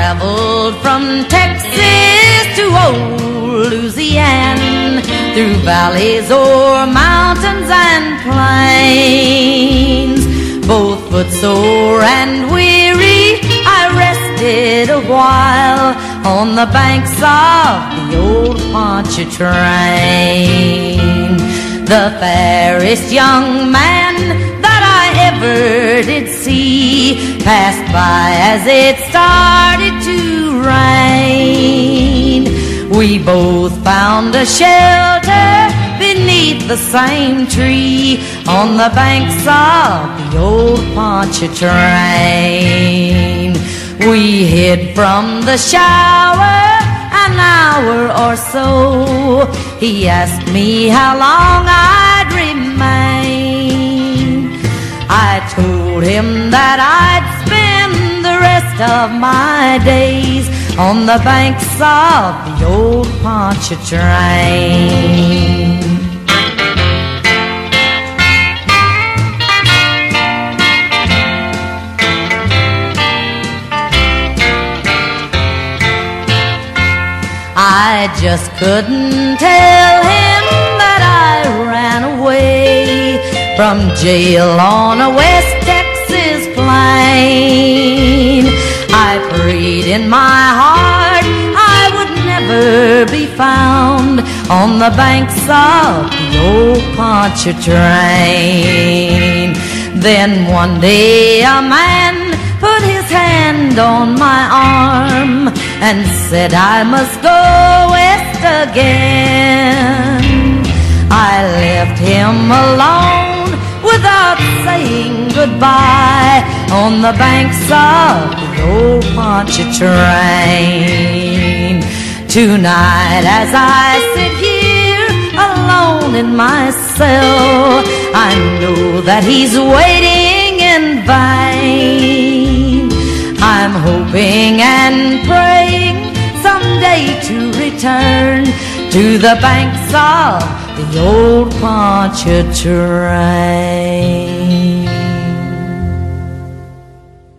traveled from Texas to old Louisiana, through valleys o'er mountains and plains. Both footsore and weary, I rested a while on the banks of the old Pontchartrain. The fairest young man that I ever did see passed by as it started to rain. We both found a shelter beneath the same tree on the banks of the old Pontchartrain. We hid from the shower an hour or so. He asked me how long I'd remain. I told him that I'd spend the rest of my days on the banks of the old Pontchartrain. I just couldn't tell him that I ran away from jail on a West Texas plain. I prayed in my heart I would never be found on the banks of the old Pontchartrain. Then one day a man put his hand on my arm and said I must go west again. I left him alone without saying goodbye on the banks of the old Pontchartrain. Tonight as I sit here alone in my cell, I know that he's waiting in vain. I'm hoping and praying someday to return to the banks of the old Pontchartrain.